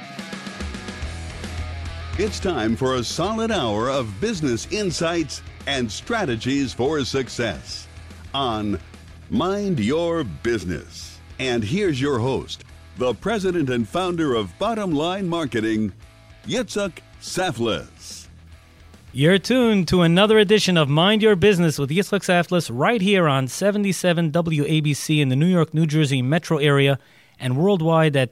It's time for a solid hour of business insights and strategies for success on Mind Your Business. And here's your host, the president and founder of Bottom Line Marketing, Yitzhak Saflis. You're tuned to another edition of Mind Your Business with Yitzhak Saflis right here on 77 WABC in the New York, New Jersey metro area and worldwide at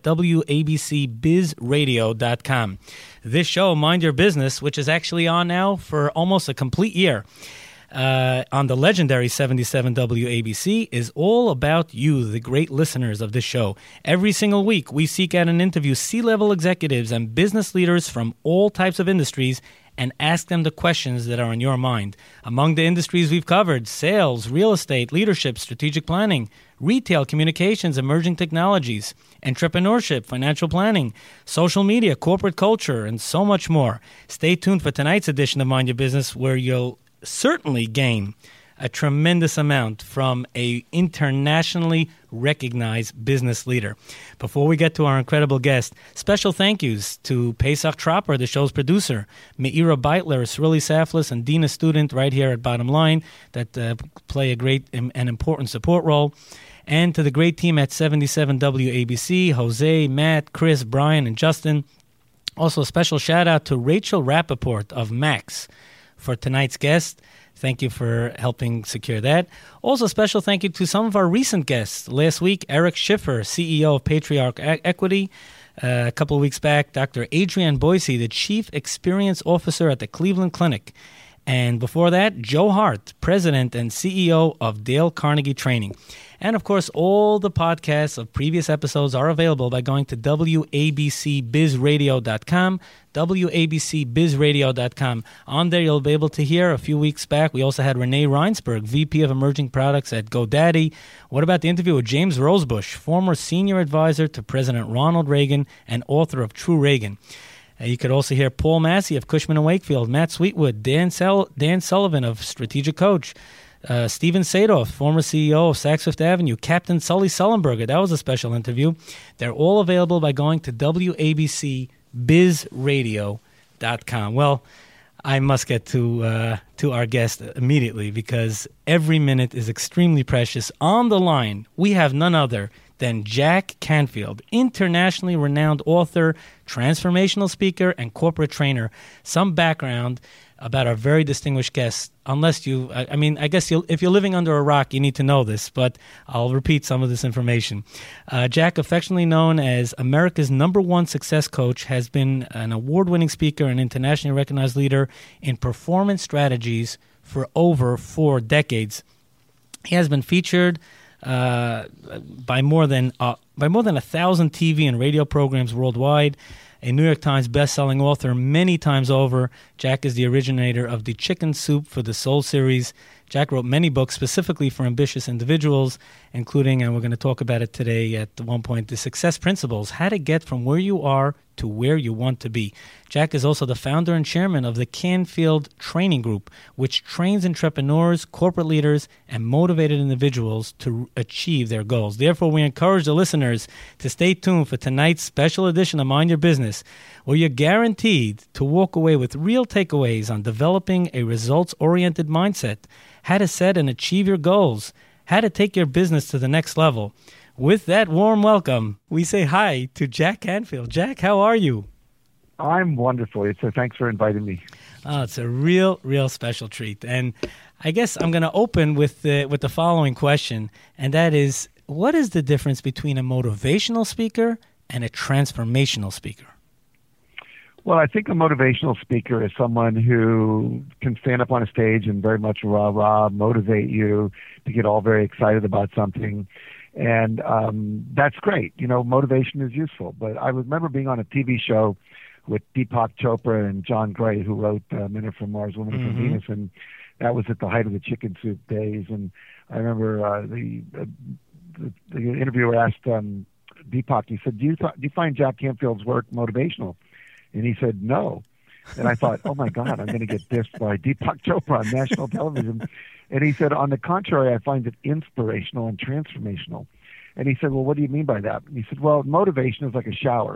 WABCBizRadio.com. This show, Mind Your Business, which is actually on now for almost a complete year on the legendary 77 WABC, is all about you, the great listeners of this show. Every single week, we seek out and interview C-level executives and business leaders from all types of industries and ask them the questions that are on your mind. Among the industries we've covered, sales, real estate, leadership, strategic planning, retail, communications, emerging technologies, entrepreneurship, financial planning, social media, corporate culture, and so much more. Stay tuned for tonight's edition of Mind Your Business, where you'll certainly gain a tremendous amount from a internationally recognized business leader. Before we get to our incredible guest, special thank yous to Pesach Tropper, the show's producer, Meira Beitler, Srili Saflis, and Dina Student right here at Bottom Line that play a great and important support role. And to the great team at 77 WABC, Jose, Matt, Chris, Brian, and Justin. Also a special shout out to Rachel Rappaport of Max for tonight's guest. Thank you for helping secure that. Also, special thank you to some of our recent guests. Last week, Eric Schiffer, CEO of Patriarch Equity. A couple of weeks back, Dr. Adrienne Boise, the Chief Experience Officer at the Cleveland Clinic. And before that, Joe Hart, President and CEO of Dale Carnegie Training. And, of course, all the podcasts of previous episodes are available by going to WABCBizRadio.com, WABCBizRadio.com. On there, you'll be able to hear a few weeks back. We also had Renee Reinsberg, VP of Emerging Products at GoDaddy. What about the interview with James Rosebush, former senior advisor to President Ronald Reagan and author of True Reagan? You could also hear Paul Massey of Cushman & Wakefield, Matt Sweetwood, Dan Sullivan of Strategic Coach, Steven Sadoff, former CEO of Saks Fifth Avenue, Captain Sully Sullenberger. That was a special interview. They're all available by going to WABCBizRadio.com. Well, I must get to our guest immediately because every minute is extremely precious. On the line, we have none other than Jack Canfield, internationally renowned author, transformational speaker, and corporate trainer. Some background about our very distinguished guest, unless you, I guess if you're living under a rock, you need to know this, but I'll repeat some of this information. Jack, affectionately known as America's #1 success coach, has been an award-winning speaker and internationally recognized leader in performance strategies for over 4 decades. He has been featured by more than 1,000 TV and radio programs worldwide. A New York Times best-selling author many times over, Jack is the originator of the Chicken Soup for the Soul series. Jack wrote many books specifically for ambitious individuals, including, and we're going to talk about it today at one point, The Success Principles, how to get from where you are to where you want to be. Jack is also the founder and chairman of the Canfield Training Group, which trains entrepreneurs, corporate leaders, and motivated individuals to achieve their goals. Therefore, we encourage the listeners to stay tuned for tonight's special edition of Mind Your Business, where you're guaranteed to walk away with real takeaways on developing a results-oriented mindset, how to set and achieve your goals, how to take your business to the next level. With that warm welcome, we say hi to Jack Canfield. Jack, how are you? I'm wonderful. So thanks for inviting me. Oh, it's a real special treat. And I guess I'm going to open with the following question, and that is, what is the difference between a motivational speaker and a transformational speaker? Well, I think a motivational speaker is someone who can stand up on a stage and very much rah-rah, motivate you to get all very excited about something. And that's great. You know, motivation is useful. But I remember being on a TV show with Deepak Chopra and John Gray, who wrote Men Are From Mars, Women Are From Venus, and that was at the height of the Chicken Soup days. And I remember the interviewer asked Deepak, he said, do you find Jack Canfield's work motivational? And he said, no. And I thought, oh, my God, I'm going to get dissed by Deepak Chopra on national television. And he said, on the contrary, I find it inspirational and transformational. And he said, well, what do you mean by that? And he said, well, motivation is like a shower.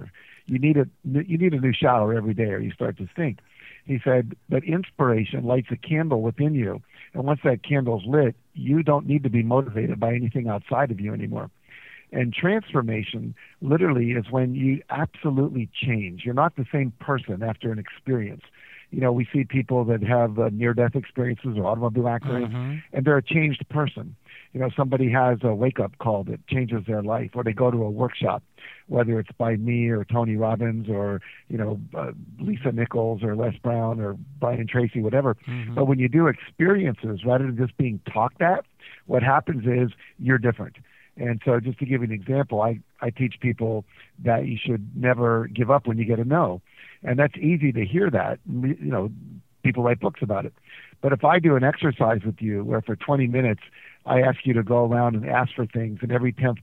you need a new shower every day or you start to stink. He said, but inspiration lights a candle within you. And once that candle's lit, you don't need to be motivated by anything outside of you anymore. And transformation literally is when you absolutely change. You're not the same person after an experience. You know, we see people that have near-death experiences or automobile accidents, and they're a changed person. You know, somebody has a wake-up call that changes their life, or they go to a workshop, whether it's by me or Tony Robbins or, you know, Lisa Nichols or Les Brown or Brian Tracy, whatever. But when you do experiences, rather than just being talked at, what happens is you're different. And so just to give you an example, I teach people that you should never give up when you get a no. And that's easy to hear that. You know, people write books about it. But if I do an exercise with you where for 20 minutes I ask you to go around and ask for things, and every 10th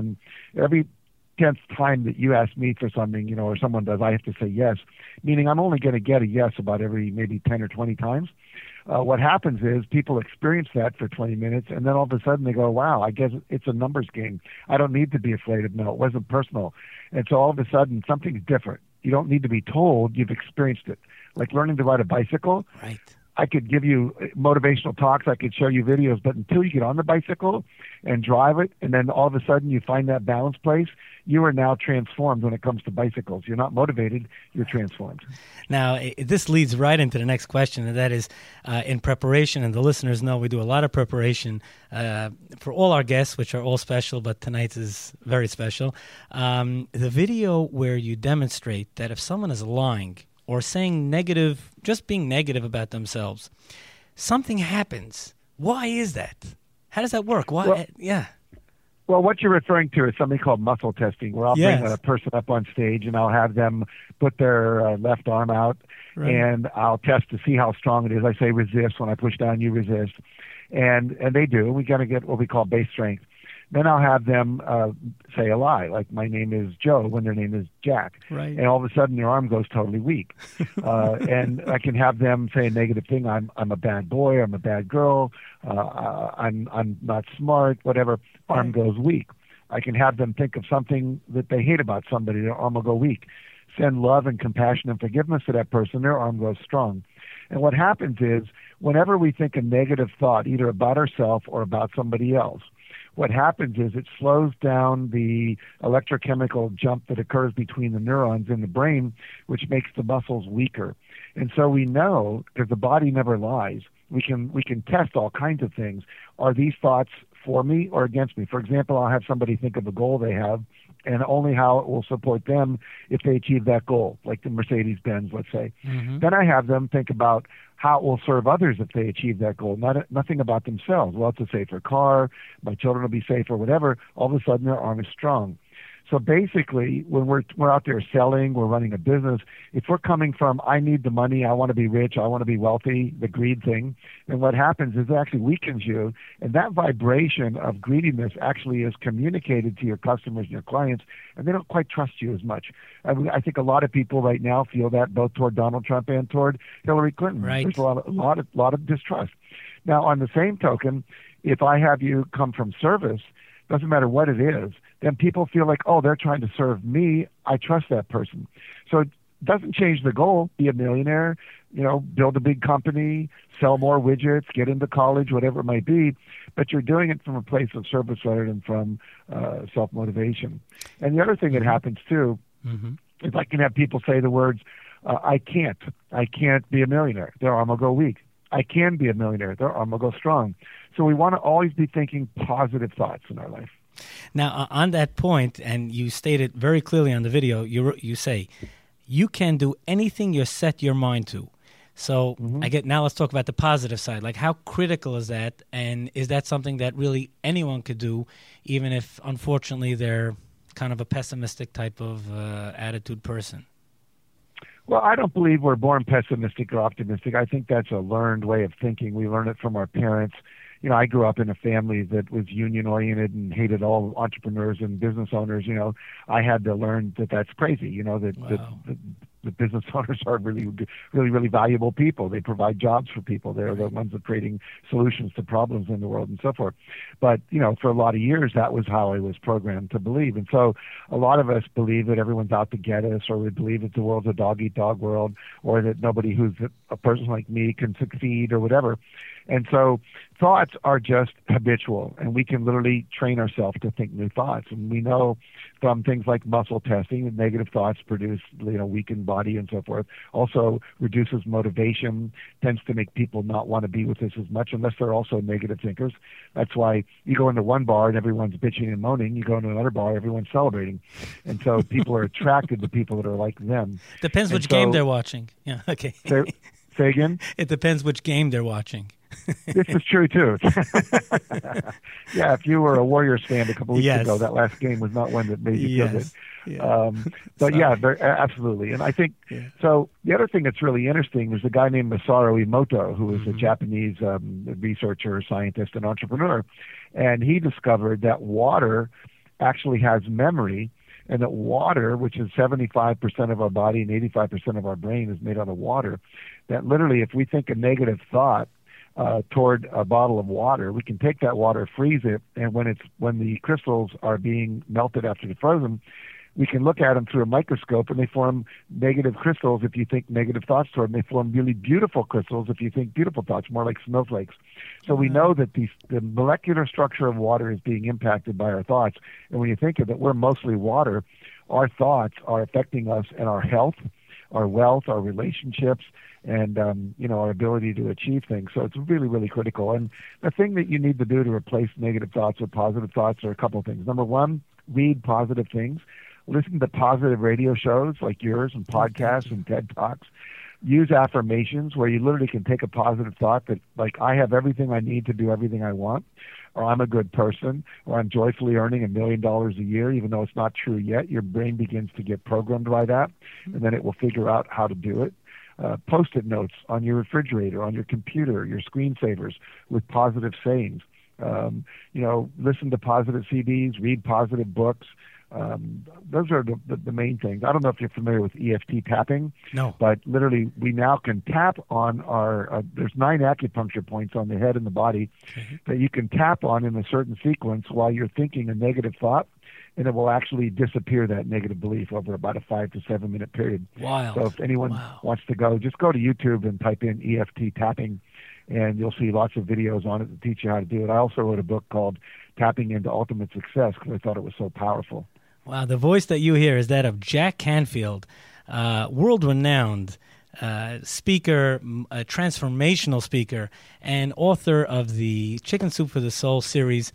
time that you ask me for something, you know, or someone does, I have to say yes, meaning I'm only going to get a yes about every maybe 10 or 20 times. What happens is people experience that for 20 minutes, and then all of a sudden they go, wow, I guess it's a numbers game. I don't need to be afraid of no. It wasn't personal. And so all of a sudden something's different. You don't need to be told. You've experienced it. Like learning to ride a bicycle. Right. I could give you motivational talks. I could show you videos, but until you get on the bicycle and drive it, and then all of a sudden you find that balance place, you are now transformed when it comes to bicycles. You're not motivated, you're transformed. Now, this leads right into the next question, and that is in preparation, and the listeners know we do a lot of preparation for all our guests, which are all special, but tonight's is very special. The video where you demonstrate that if someone is lying or saying negative, just being negative about themselves, something happens. Why is that? How does that work? Why? Well, what you're referring to is something called muscle testing, where I'll bring a person up on stage and I'll have them put their left arm out, and I'll test to see how strong it is. I say resist. When I push down, you resist. And they do. We got to get what we call base strength. Then I'll have them say a lie, like my name is Joe when their name is Jack. Right. And all of a sudden their arm goes totally weak. And I can have them say a negative thing. I'm a bad boy. I'm a bad girl. I'm not smart, whatever. Arm goes weak. I can have them think of something that they hate about somebody. Their arm will go weak. Send love and compassion and forgiveness to that person. Their arm goes strong. And what happens is whenever we think a negative thought, either about ourselves or about somebody else, what happens is it slows down the electrochemical jump that occurs between the neurons in the brain, which makes the muscles weaker. And so we know, because the body never lies, we can test all kinds of things. Are these thoughts for me or against me? For example, I'll have somebody think of a goal they have and only how it will support them if they achieve that goal, like the Mercedes-Benz, let's say. Then I have them think about how it will serve others if they achieve that goal, nothing about themselves. Well, it's a safer car, my children will be safer, whatever. All of a sudden, their arm is strong. So basically, when we're out there selling, we're running a business, if we're coming from, I need the money, I want to be rich, I want to be wealthy, the greed thing, then what happens is it actually weakens you, and that vibration of greediness actually is communicated to your customers and your clients, and they don't quite trust you as much. I think a lot of people right now feel that both toward Donald Trump and toward Hillary Clinton. Right. There's a lot of distrust. Now, on the same token, if I have you come from service, doesn't matter what it is, then people feel like, oh, they're trying to serve me. I trust that person. So it doesn't change the goal. Be a millionaire, build a big company, sell more widgets, get into college, whatever it might be. But you're doing it from a place of service rather than from self-motivation. And the other thing that happens, too, is I can have people say the words, I can't be a millionaire. Their arm will go weak. I can be a millionaire. Their arm will go strong. So we want to always be thinking positive thoughts in our life. Now, on that point, and you stated very clearly on the video, you say, you can do anything you set your mind to. So now let's talk about the positive side. Like, how critical is that? And is that something that really anyone could do, even if, unfortunately, they're kind of a pessimistic type of attitude person? Well, I don't believe we're born pessimistic or optimistic. I think that's a learned way of thinking. We learn it from our parents. I grew up in a family that was union-oriented and hated all entrepreneurs and business owners. I had to learn that that's crazy, that the business owners are really valuable people. They provide jobs for people. They're the ones that are creating solutions to problems in the world and so forth. But, for a lot of years, that was how I was programmed to believe. And so a lot of us believe that everyone's out to get us, or we believe that the world's a dog-eat-dog world, or that nobody who's a person like me can succeed or whatever. And so thoughts are just habitual, and we can literally train ourselves to think new thoughts. And we know from things like muscle testing that negative thoughts produce, weakened body and so forth. Also reduces motivation, tends to make people not want to be with us as much unless they're also negative thinkers. That's why you go into one bar and everyone's bitching and moaning. You go into another bar, everyone's celebrating. And so people are attracted to people that are like them. Depends which game they're watching. Yeah, okay. Say again? It depends which game they're watching. This is true, too. Yeah, if you were a Warriors fan a couple weeks ago, that last game was not one that made you feel good. Yeah. But absolutely. And I think, so the other thing that's really interesting is a guy named Masaru Emoto, who was a Japanese researcher, scientist, and entrepreneur. And he discovered that water actually has memory, and that water, which is 75% of our body and 85% of our brain, is made out of water. That literally, if we think a negative thought toward a bottle of water, we can take that water, freeze it, and when the crystals are being melted after they're frozen, we can look at them through a microscope, and they form negative crystals if you think negative thoughts toward them. They form really beautiful crystals if you think beautiful thoughts, more like snowflakes. So we know that the molecular structure of water is being impacted by our thoughts. And when you think of it, we're mostly water. Our thoughts are affecting us and our health, our wealth, our relationships, and our ability to achieve things. So it's really, really critical. And the thing that you need to do to replace negative thoughts with positive thoughts are a couple of things. Number one, read positive things. Listen to positive radio shows like yours and podcasts and TED Talks. Use affirmations where you literally can take a positive thought that, like, I have everything I need to do everything I want, or I'm a good person, or I'm joyfully earning $1 million a year, even though it's not true yet. Your brain begins to get programmed by that, and then it will figure out how to do it. Post-it notes on your refrigerator, on your computer, your screensavers with positive sayings. Listen to positive CDs, read positive books. Those are the main things. I don't know if you're familiar with EFT tapping. No. But literally, we now can tap on our, there's 9 acupuncture points on the head and the body that you can tap on in a certain sequence while you're thinking a negative thought, and it will actually disappear that negative belief over about a 5 to 7 minute period. Wild. So if anyone wants to go, just go to YouTube and type in EFT tapping, and you'll see lots of videos on it that teach you how to do it. I also wrote a book called Tapping into Ultimate Success because I thought it was so powerful. Wow, the voice that you hear is that of Jack Canfield, world-renowned speaker, a transformational speaker, and author of the Chicken Soup for the Soul series.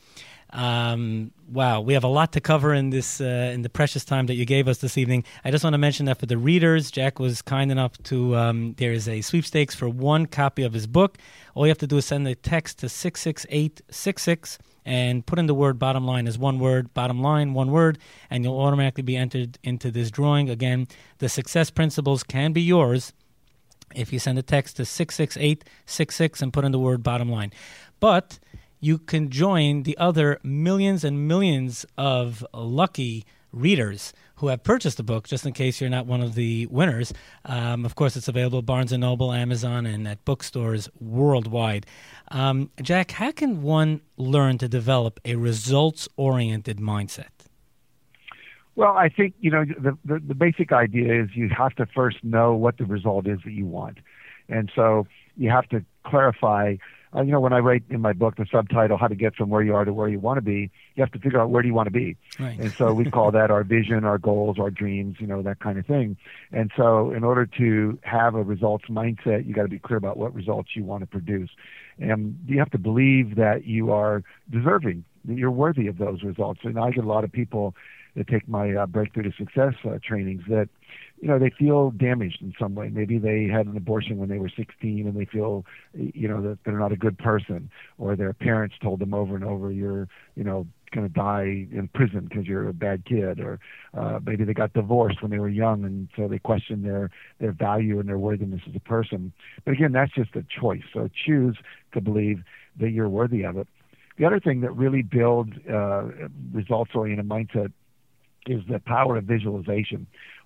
Wow, we have a lot to cover in this in the precious time that you gave us this evening. I just want to mention that for the readers, Jack was kind enough to, there is a sweepstakes for 1 copy of his book. All you have to do is send a text to 66866 and put in the word bottom line as one word, bottom line, one word, and you'll automatically be entered into this drawing. Again, the success principles can be yours if you send a text to 66866 and put in the word bottom line. But you can join the other millions and millions of lucky readers who have purchased the book, just in case you're not one of the winners. Of course, it's available at Barnes & Noble, Amazon, and at bookstores worldwide. Jack, how can one learn to develop a results-oriented mindset? Well, I think, the basic idea is you have to first know what the result is that you want. And so you have to clarify. When I write in my book the subtitle, How to Get From Where You Are to Where You Want to Be, you have to figure out where do you want to be. Right. And so we call that our vision, our goals, our dreams, that kind of thing. And so in order to have a results mindset, you got to be clear about what results you want to produce. And you have to believe that you are deserving, that you're worthy of those results. And I get a lot of people that take my Breakthrough to Success trainings that, they feel damaged in some way. Maybe they had an abortion when they were 16 and they feel, that they're not a good person, or their parents told them over and over, you're, going to die in prison because you're a bad kid, or maybe they got divorced when they were young and so they question their value and their worthiness as a person. But again, that's just a choice. So choose to believe that you're worthy of it. The other thing that really builds results-oriented mindset is the power of visualization.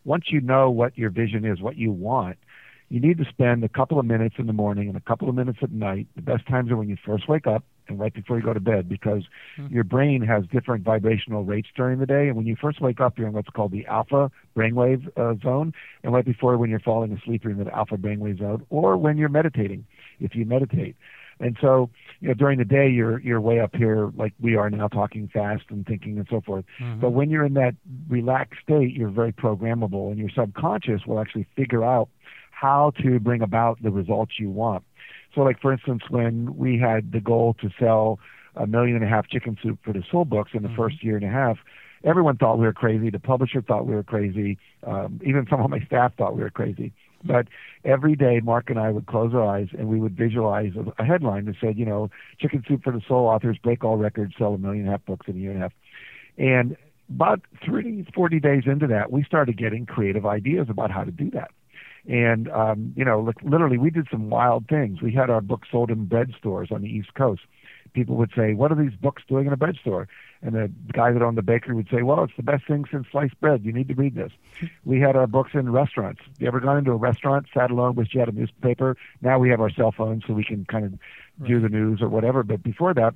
once you know what your vision is, what you want, you need to spend a couple of minutes in the morning and a couple of minutes at night. The best times are when you first wake up and right before you go to bed, because your brain has different vibrational rates during the day. And when you first wake up, you're in what's called the alpha brainwave zone. And right before, when you're falling asleep, you're in the alpha brainwave zone, or when you're meditating, if you meditate. And so, during the day, you're way up here like we are now, talking fast and thinking and so forth. But when you're in that relaxed state, you're very programmable, and your subconscious will actually figure out how to bring about the results you want. So, like, for instance, when we had the goal to sell 1.5 million Chicken Soup for the Soul books in the first year and a half, everyone thought we were crazy. The publisher thought we were crazy. Even some of my staff thought we were crazy. But every day, Mark and I would close our eyes and we would visualize a headline that said, Chicken Soup for the Soul authors break all records, sell 1.5 million books in a year and a half. And about 40 days into that, we started getting creative ideas about how to do that. And, literally, we did some wild things. We had our books sold in bread stores on the East Coast. People would say, what are these books doing in a bread store? And the guy that owned the bakery would say, well, it's the best thing since sliced bread. You need to read this. We had our books in restaurants. You ever gone into a restaurant, sat alone, wished you had a newspaper? Now we have our cell phones so we can kind of do the news or whatever. But before that,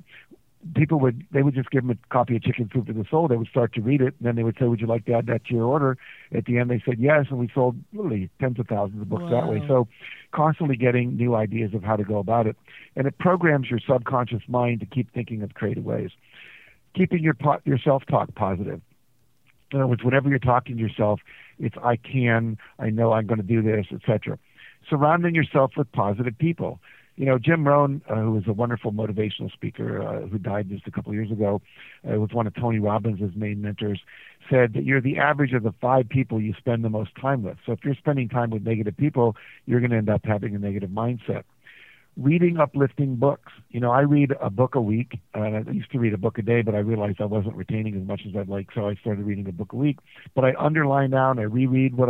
they would just give them a copy of Chicken Soup for the Soul. They would start to read it, and then they would say, would you like to add that to your order? At the end, they said yes, and we sold literally tens of thousands of books that way. So constantly getting new ideas of how to go about it. And it programs your subconscious mind to keep thinking of creative ways. Keeping your self-talk positive. In other words, whenever you're talking to yourself, it's I can, I know I'm going to do this, etc. Surrounding yourself with positive people. Jim Rohn, who was a wonderful motivational speaker who died just a couple of years ago, was one of Tony Robbins' main mentors, said that you're the average of the 5 people you spend the most time with. So if you're spending time with negative people, you're going to end up having a negative mindset. Reading uplifting books. I read a book a week, and I used to read a book a day, but I realized I wasn't retaining as much as I'd like, so I started reading a book a week. But I underline down, I reread what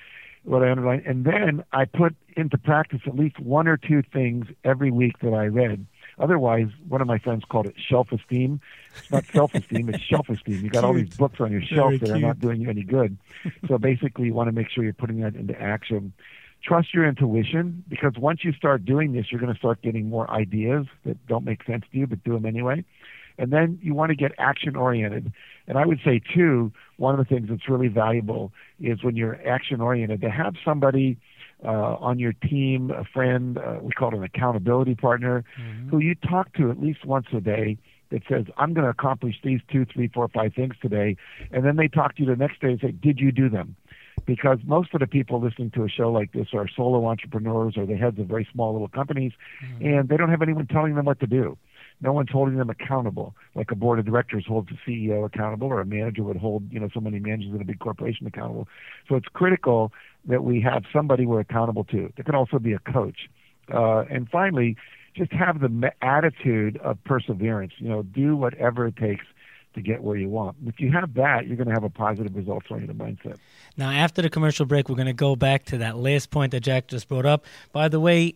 I underlined, and then I put into practice at least 1 or 2 things every week that I read. Otherwise, one of my friends called it shelf-esteem. It's not self-esteem, it's shelf-esteem. You got all these books on your shelf that are not doing you any good. So basically, you want to make sure you're putting that into action. Trust your intuition, because once you start doing this, you're going to start getting more ideas that don't make sense to you, but do them anyway. And then you want to get action-oriented. And I would say, too, one of the things that's really valuable is when you're action-oriented, to have somebody on your team, a friend, we call it an accountability partner, who you talk to at least once a day that says, I'm going to accomplish these 2, 3, 4, 5 things today. And then they talk to you the next day and say, did you do them? Because most of the people listening to a show like this are solo entrepreneurs or the heads of very small little companies, and they don't have anyone telling them what to do. No one's holding them accountable, like a board of directors holds a CEO accountable, or a manager would hold, so many managers in a big corporation accountable. So it's critical that we have somebody we're accountable to. There can also be a coach. And finally, just have the attitude of perseverance. Do whatever it takes to get where you want. If you have that, you're going to have a positive results-oriented mindset. Now, after the commercial break, we're going to go back to that last point that Jack just brought up. By the way,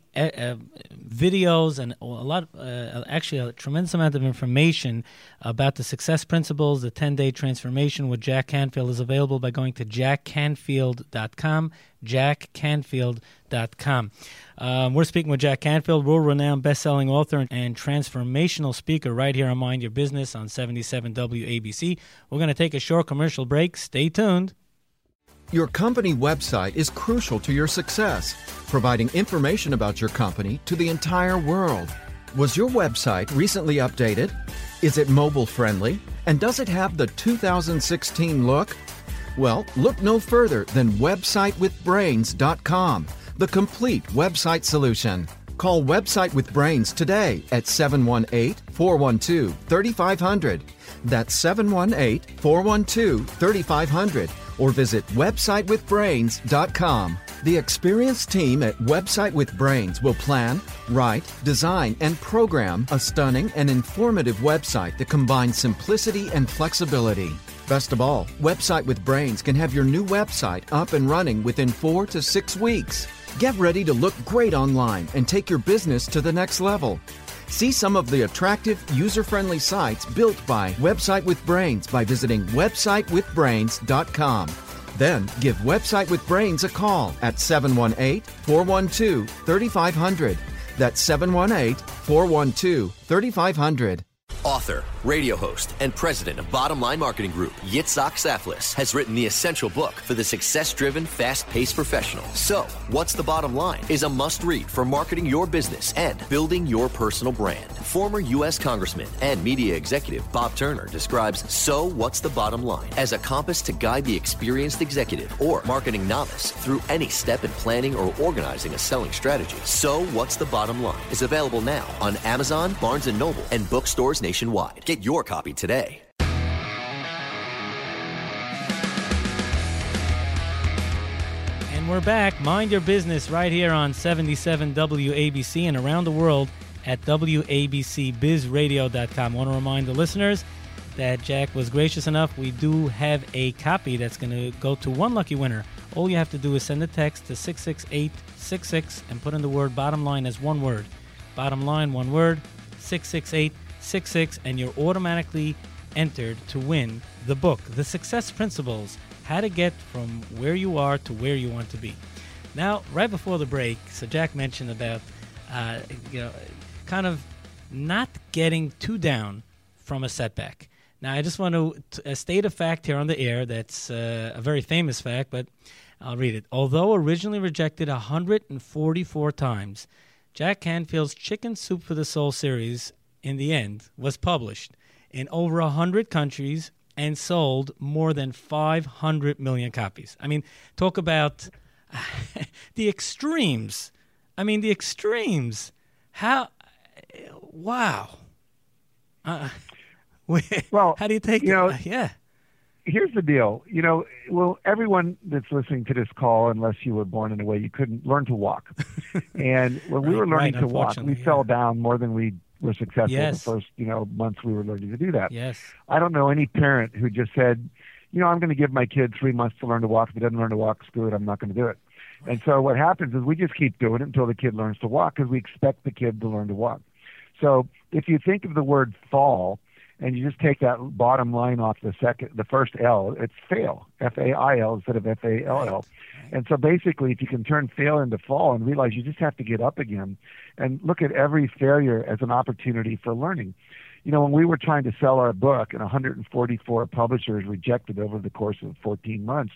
videos and a tremendous amount of information about the success principles, the 10-day transformation with Jack Canfield is available by going to jackcanfield.com, jackcanfield.com. We're speaking with Jack Canfield, world-renowned best-selling author and transformational speaker right here on Mind Your Business on 77 WABC. We're going to take a short commercial break. Stay tuned. Your company website is crucial to your success, providing information about your company to the entire world. Was your website recently updated? Is it mobile-friendly? And does it have the 2016 look? Well, look no further than websitewithbrains.com, the complete website solution. Call Website with Brains today at 718-412-3500. That's 718-412-3500. Or visit websitewithbrains.com. The experienced team at Website with Brains will plan, write, design, and program a stunning and informative website that combines simplicity and flexibility. Best of all, Website with Brains can have your new website up and running within 4 to 6 weeks. Get ready to look great online and take your business to the next level. See some of the attractive, user-friendly sites built by Website with Brains by visiting websitewithbrains.com. Then give Website with Brains a call at 718-412-3500. That's 718-412-3500. Author, radio host, and president of Bottom Line Marketing Group, Yitzhak Saflis, has written the essential book for the success-driven, fast-paced professional. So, What's the Bottom Line is a must-read for marketing your business and building your personal brand. Former U.S. Congressman and media executive Bob Turner describes So What's the Bottom Line as a compass to guide the experienced executive or marketing novice through any step in planning or organizing a selling strategy. So What's the Bottom Line is available now on Amazon, Barnes & Noble, and bookstores nationwide. Get your copy today. And we're back. Mind Your Business right here on 77 WABC and around the world at WABCBizRadio.com. I want to remind the listeners that Jack was gracious enough. We do have a copy that's going to go to one lucky winner. All you have to do is send a text to 66866 and put in the word bottom line as one word. Bottom line, one word, 66866, and you're automatically entered to win the book, The Success Principles, How to Get From Where You Are to Where You Want to Be. Now, right before the break, so Jack mentioned about, kind of not getting too down from a setback. Now, I just want to state a fact here on the air that's a very famous fact, but I'll read it. Although originally rejected 144 times, Jack Canfield's Chicken Soup for the Soul series, in the end, was published in over 100 countries and sold more than 500 million copies. I mean, talk about the extremes. The extremes. How? Wow. Well, how do you take it? Yeah. Here's the deal. Well, everyone that's listening to this call, unless you were born in a way you couldn't learn to walk. And when we were learning to walk, we fell down more than we were successful the first, months we were learning to do that. Yes. I don't know any parent who just said, I'm going to give my kid 3 months to learn to walk. If he doesn't learn to walk, screw it, I'm not going to do it. And so what happens is we just keep doing it until the kid learns to walk because we expect the kid to learn to walk. So if you think of the word fall, and you just take that bottom line off the first L, it's fail, F-A-I-L instead of F-A-L-L. And so basically, if you can turn fail into fall and realize you just have to get up again and look at every failure as an opportunity for learning. When we were trying to sell our book and 144 publishers rejected over the course of 14 months,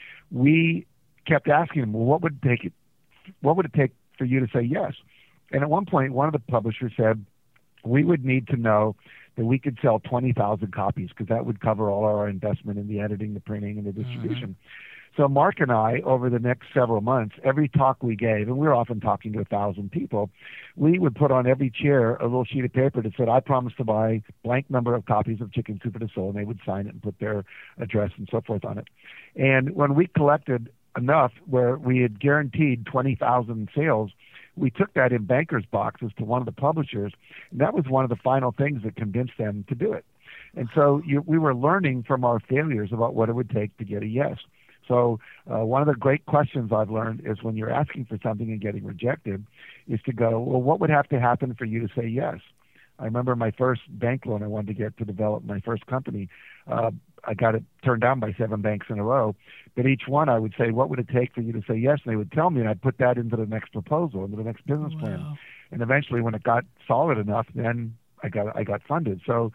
we kept asking them, well, what would it take for you to say yes? And at one point, one of the publishers said, we would need to know that we could sell 20,000 copies because that would cover all our investment in the editing, the printing, and the distribution. Mm-hmm. So Mark and I, over the next several months, every talk we gave, and we were often talking to 1,000 people, we would put on every chair a little sheet of paper that said, I promise to buy blank number of copies of Chicken Soup for the Soul, and they would sign it and put their address and so forth on it. And when we collected enough where we had guaranteed 20,000 sales, we took that in bankers' boxes to one of the publishers, and that was one of the final things that convinced them to do it. And so we were learning from our failures about what it would take to get a yes. So one of the great questions I've learned is when you're asking for something and getting rejected is to go, well, what would have to happen for you to say yes? I remember my first bank loan I wanted to get to develop my first company. I got it turned down by 7 banks in a row. But each one I would say, what would it take for you to say yes? And they would tell me, and I'd put that into the next proposal, into the next business plan. And eventually when it got solid enough, then I got funded. So,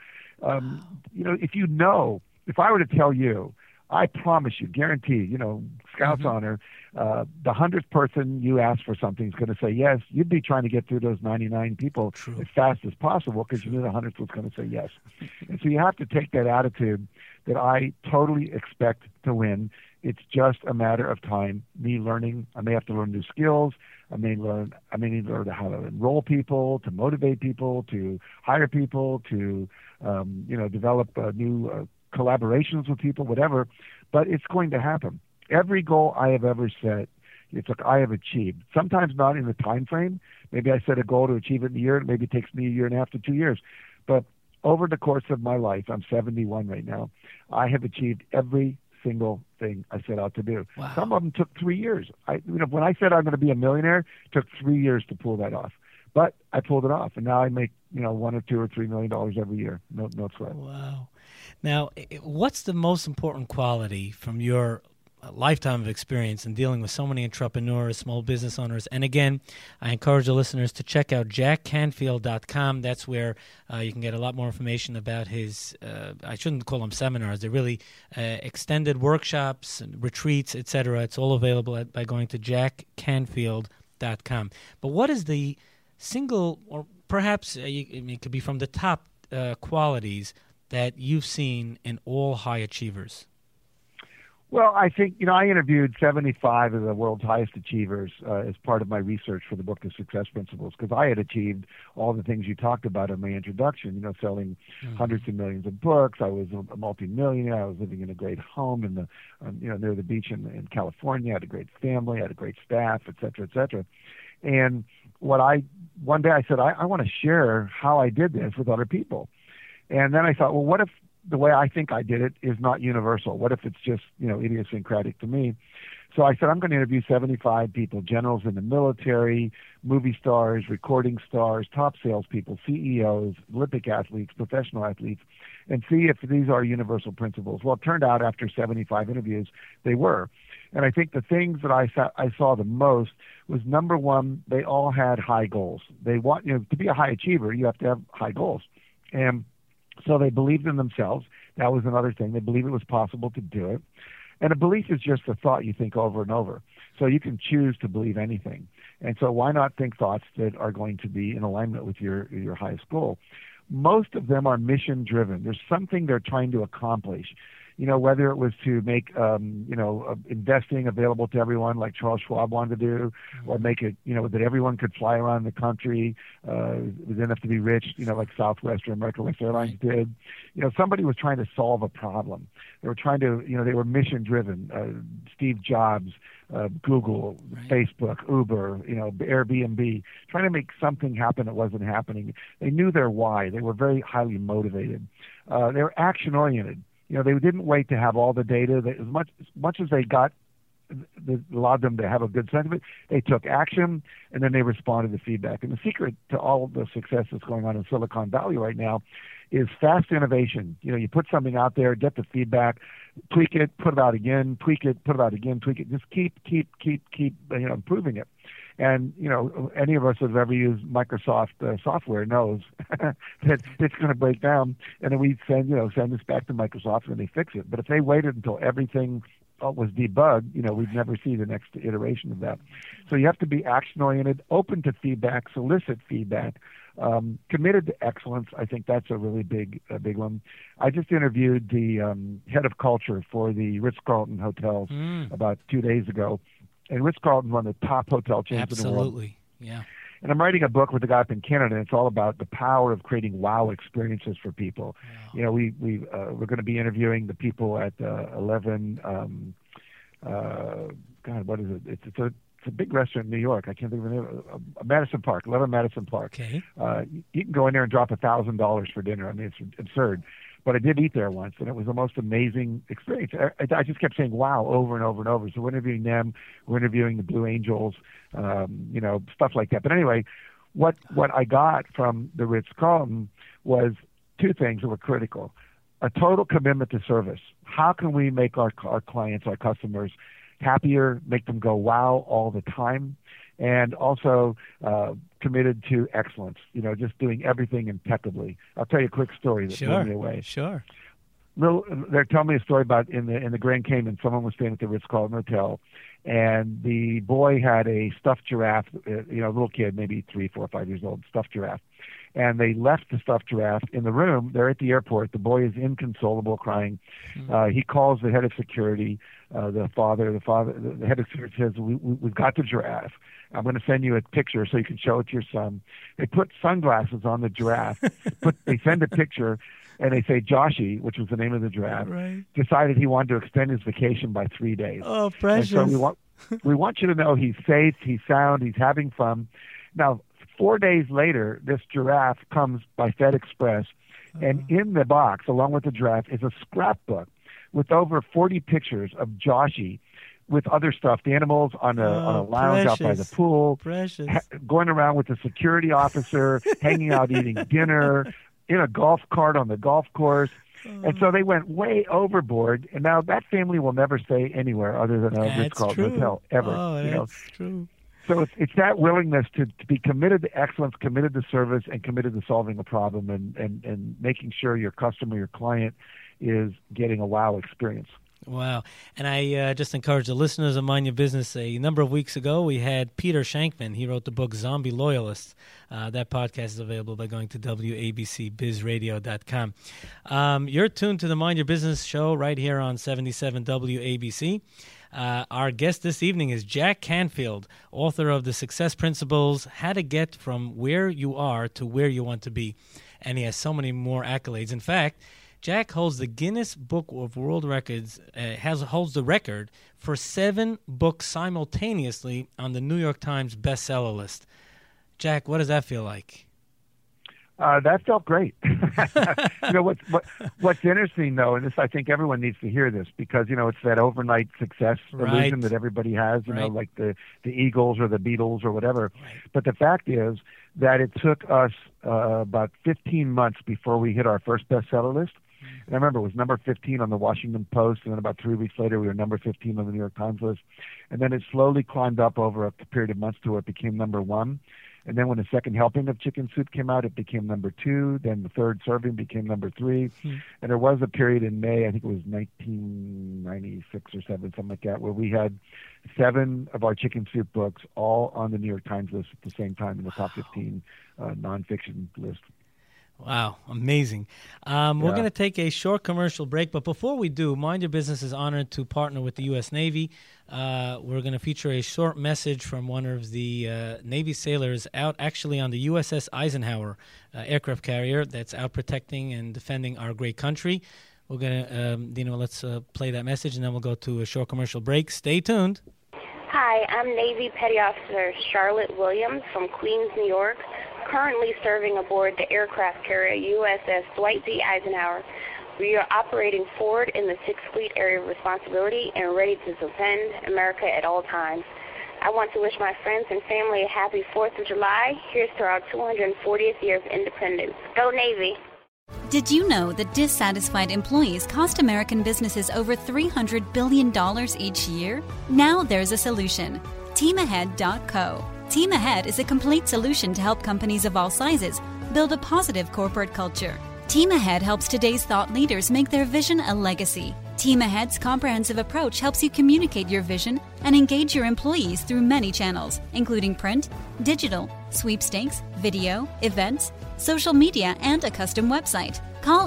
if I were to tell you, I promise you, guarantee, Scout's honor, the 100th person you ask for something is going to say yes. You'd be trying to get through those 99 people as fast as possible because you knew the 100th was going to say yes. And so you have to take that attitude that I totally expect to win. It's just a matter of time, me learning. I may have to learn new skills. I may need to learn how to enroll people, to motivate people, to hire people, to develop new collaborations with people, whatever. But it's going to happen. Every goal I have ever set, it's like I have achieved. Sometimes not in the time frame. Maybe I set a goal to achieve it in a year. Maybe it takes me a year and a half to 2 years. But over the course of my life, I'm 71 right now, I have achieved every single thing I set out to do. Wow. Some of them took 3 years. When I said I'm going to be a millionaire, it took 3 years to pull that off. But I pulled it off, and now I make $1 or $2 or $3 million every year. No sweat. Wow. Now, what's the most important quality from your a lifetime of experience in dealing with so many entrepreneurs, small business owners. And again, I encourage the listeners to check out jackcanfield.com. That's where you can get a lot more information about his, I shouldn't call them seminars, they're really extended workshops and retreats, etc. It's all available by going to jackcanfield.com. But what is the single, or perhaps it could be from the top qualities that you've seen in all high achievers? Well, I think, I interviewed 75 of the world's highest achievers as part of my research for the book, The Success Principles, because I had achieved all the things you talked about in my introduction, selling hundreds of millions of books. I was a multimillionaire. I was living in a great home in the, near the beach in California. I had a great family. I had a great staff, et cetera, et cetera. And one day I said, I want to share how I did this with other people. And then I thought, well, what if the way I think I did it is not universal? What if it's just, idiosyncratic to me? So I said, I'm going to interview 75 people, generals in the military, movie stars, recording stars, top salespeople, CEOs, Olympic athletes, professional athletes, and see if these are universal principles. Well, it turned out after 75 interviews, they were. And I think the things that I saw the most was, number one, they all had high goals. They want, to be a high achiever, you have to have high goals. And so they believed in themselves. That was another thing. They believed it was possible to do it. And a belief is just a thought you think over and over. So you can choose to believe anything. And so why not think thoughts that are going to be in alignment with your highest goal? Most of them are mission driven. There's something they're trying to accomplish. Whether it was to make, investing available to everyone like Charles Schwab wanted to do, or make it, that everyone could fly around the country, didn't have to be rich, like Southwest or American West Airlines did. Somebody was trying to solve a problem. They were trying to, they were mission driven. Steve Jobs, Google, Facebook, Uber, Airbnb, trying to make something happen that wasn't happening. They knew their why. They were very highly motivated. They were action oriented. They didn't wait to have all the data. As much as they got, that allowed them to have a good sense of it, they took action, and then they responded to feedback. And the secret to all of the success that's going on in Silicon Valley right now is fast innovation. You put something out there, get the feedback, tweak it, put it out again, tweak it, put it out again, tweak it. Just keep improving it. And, any of us that have ever used Microsoft software knows that it's going to break down, and then we send this back to Microsoft and they fix it. But if they waited until everything was debugged, we'd never see the next iteration of that. So you have to be action-oriented, open to feedback, solicit feedback, committed to excellence. I think that's a really big one. I just interviewed the head of culture for the Ritz-Carlton hotels about 2 days ago. And Ritz-Carlton is one of the top hotel chains in the world. Absolutely, yeah. And I'm writing a book with a guy up in Canada, and it's all about the power of creating wow experiences for people. Wow. We're going to be interviewing the people at 11. What is it? It's a big restaurant in New York. I can't think of the name. Madison Park, 11 Madison Park. Okay. You can go in there and drop $1,000 for dinner. I mean, it's absurd. But I did eat there once, and it was the most amazing experience. I just kept saying wow over and over and over. So we're interviewing them. We're interviewing the Blue Angels, stuff like that. But anyway, what I got from the Ritz-Carlton was two things that were critical. A total commitment to service. How can we make our clients, our customers, happier, make them go wow all the time? And also committed to excellence, just doing everything impeccably. I'll tell you a quick story that blew me away. Sure. They're telling me a story about in the Grand Cayman, someone was staying at the Ritz-Carlton Hotel, and the boy had a stuffed giraffe, a little kid, maybe 3, 4, 5 years old, stuffed giraffe. And they left the stuffed giraffe in the room. They're at the airport. The boy is inconsolable, crying. He calls the head of security, the head of security says, we've got the giraffe. I'm going to send you a picture so you can show it to your son. They put sunglasses on the giraffe. They send a picture, and they say Joshie, which was the name of the giraffe, decided he wanted to extend his vacation by 3 days. Oh, precious. And so we want you to know he's safe, he's sound, he's having fun. Now, 4 days later, this giraffe comes by Fed Express, and in the box, along with the giraffe, is a scrapbook with over 40 pictures of Joshie with other stuffed animals on a lounge out by the pool, going around with the security officer, hanging out eating dinner, in a golf cart on the golf course. And so they went way overboard, and now that family will never stay anywhere other than a Ritz-Carlton hotel ever. Oh, that's true. So it's that willingness to be committed to excellence, committed to service, and committed to solving a problem and making sure your customer, your client, is getting a wow experience. Wow. And I just encourage the listeners of Mind Your Business. A number of weeks ago, we had Peter Shankman. He wrote the book Zombie Loyalists. That podcast is available by going to WABCBizRadio.com. You're tuned to the Mind Your Business show right here on 77 WABC. Our guest this evening is Jack Canfield, author of The Success Principles, How to Get From Where You Are to Where You Want to Be. And he has so many more accolades. In fact, Jack holds the Guinness Book of World Records, holds the record for 7 books simultaneously on the New York Times bestseller list. Jack, what does that feel like? That felt great. What's interesting, though, and this, I think everyone needs to hear this because, it's that overnight success illusion that everybody has, like the Eagles or the Beatles or whatever. Right. But the fact is that it took us about 15 months before we hit our first bestseller list. And I remember it was number 15 on the Washington Post, and then about 3 weeks later we were number 15 on the New York Times list. And then it slowly climbed up over a period of months to where it became number 1. And then when the second helping of chicken soup came out, it became number 2. Then the third serving became number 3. And there was a period in May, I think it was 1996 or 7, something like that, where we had 7 of our chicken soup books all on the New York Times list at the same time in the top 15 nonfiction list. Wow, amazing. We're going to take a short commercial break, but before we do, Mind Your Business is honored to partner with the U.S. Navy. We're going to feature a short message from one of the Navy sailors out actually on the USS Eisenhower aircraft carrier that's out protecting and defending our great country. We're going to, let's play that message, and then we'll go to a short commercial break. Stay tuned. Hi, I'm Navy Petty Officer Charlotte Williams from Queens, New York, currently serving aboard the aircraft carrier USS Dwight D. Eisenhower. We are operating forward in the 6th Fleet Area of Responsibility and ready to defend America at all times. I want to wish my friends and family a happy 4th of July. Here's to our 240th year of independence. Go Navy! Did you know that dissatisfied employees cost American businesses over $300 billion each year? Now there's a solution. TeamAhead.co. Team Ahead is a complete solution to help companies of all sizes build a positive corporate culture. Team Ahead helps today's thought leaders make their vision a legacy. Team Ahead's comprehensive approach helps you communicate your vision and engage your employees through many channels, including print, digital, sweepstakes, video, events, social media, and a custom website. Call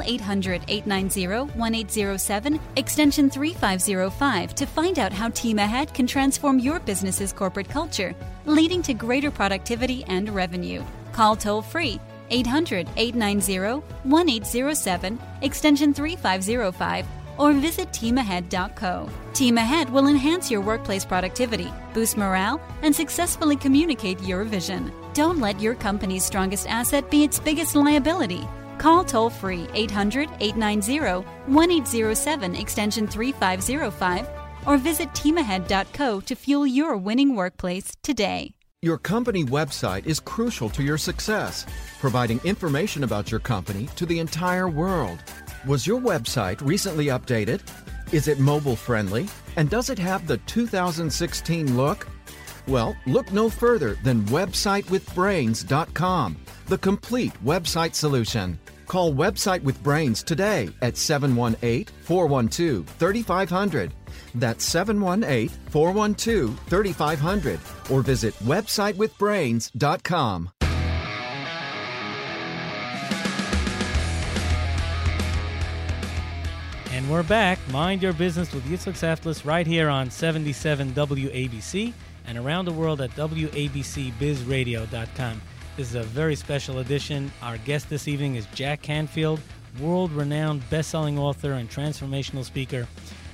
800-890-1807, extension 3505 to find out how Team Ahead can transform your business's corporate culture, leading to greater productivity and revenue. Call toll-free 800-890-1807, extension 3505, or visit teamahead.co. Team Ahead will enhance your workplace productivity, boost morale, and successfully communicate your vision. Don't let your company's strongest asset be its biggest liability. Call toll-free 800-890-1807, extension 3505, or visit teamahead.co to fuel your winning workplace today. Your company website is crucial to your success, providing information about your company to the entire world. Was your website recently updated? Is it mobile friendly? And does it have the 2016 look? Well, look no further than websitewithbrains.com, the complete website solution. Call Website with Brains today at 718-412-3500. That's 718-412-3500, or visit websitewithbrains.com. And we're back. Mind Your Business with Yitzhak Saflis right here on 77 WABC and around the world at WABCBizRadio.com. This is a very special edition. Our guest this evening is Jack Canfield, world-renowned best-selling author and transformational speaker.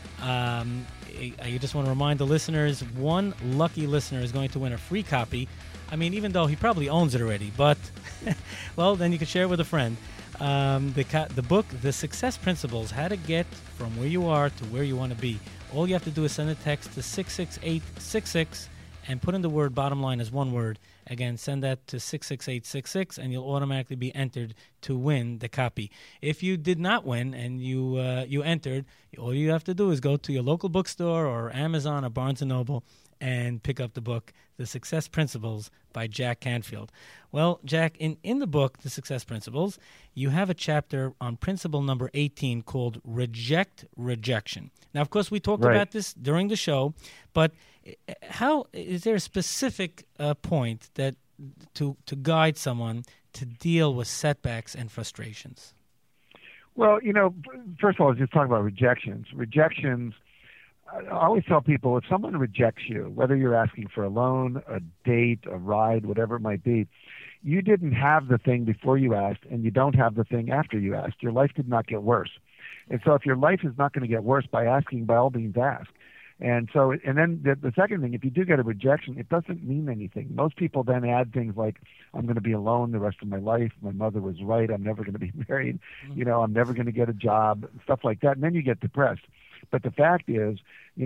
I just want to remind the listeners, one lucky listener is going to win a free copy. I mean, even though he probably owns it already, but, well, then you can share it with a friend. The book, The Success Principles, How to Get From Where You Are to Where You Want to Be. All you have to do is send a text to 66866 and put in the word bottom line as one word. Again, send that to 66866, and you'll automatically be entered to win the copy. If you did not win and you entered, all you have to do is go to your local bookstore or Amazon or Barnes & Noble and pick up the book, The Success Principles by Jack Canfield. Well, Jack, in the book, The Success Principles, you have a chapter on principle number 18 called Reject Rejection. Now, of course, we talked about this during the show, but how is there a specific point that to guide someone to deal with setbacks and frustrations? Well, first of all, let's just talk about rejections. Rejections, I always tell people, if someone rejects you, whether you're asking for a loan, a date, a ride, whatever it might be, you didn't have the thing before you asked, and you don't have the thing after you asked. Your life did not get worse. And so if your life is not going to get worse by asking, by all means ask. And so, and then the second thing, if you do get a rejection, it doesn't mean anything. Most people then add things like, I'm going to be alone the rest of my life. My mother was right. I'm never going to be married. I'm never going to get a job, stuff like that. And then you get depressed. But the fact is,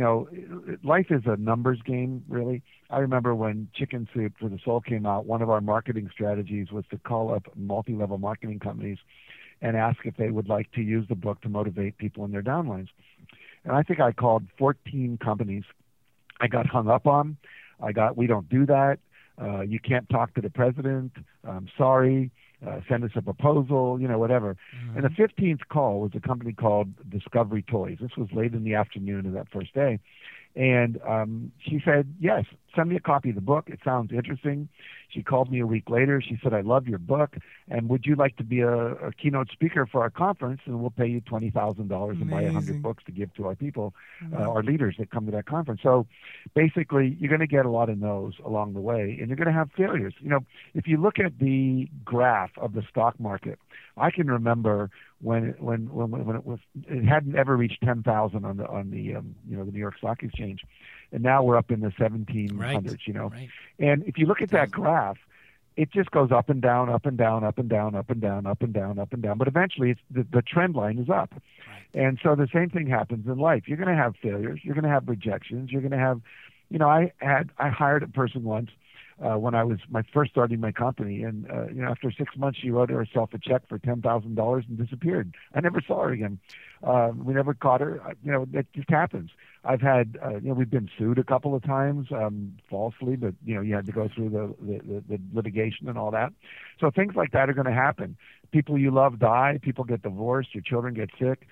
life is a numbers game, really. I remember when Chicken Soup for the Soul came out, one of our marketing strategies was to call up multi-level marketing companies and ask if they would like to use the book to motivate people in their downlines. And I think I called 14 companies. I got hung up on. We don't do that. You can't talk to the president. I'm sorry. Send us a proposal, whatever. Mm-hmm. And the 15th call was a company called Discovery Toys. This was late in the afternoon of that first day. And she said, yes, send me a copy of the book. It sounds interesting. She called me a week later. She said, I love your book. And would you like to be a keynote speaker for our conference? And we'll pay you $20,000 and buy 100 books to give to our people, our leaders that come to that conference. So basically, you're going to get a lot of no's along the way, and you're going to have failures. If you look at the graph of the stock market, I can remember when it hadn't ever reached 10,000 on the the New York Stock Exchange, and now we're up in the 1700s. Right. And if you look at that graph, it just goes up and down, up and down, up and down, up and down, up and down, up and down. But eventually, the trend line is up. Right. And so the same thing happens in life. You're going to have failures. You're going to have rejections. You're going to have, I hired a person once. When I was first starting my company, and after 6 months, she wrote herself a check for $10,000 and disappeared. I never saw her again. We never caught her. That just happens. I've had, we've been sued a couple of times falsely, but you had to go through the litigation and all that. So things like that are going to happen. People you love die. People get divorced. Your children get sick.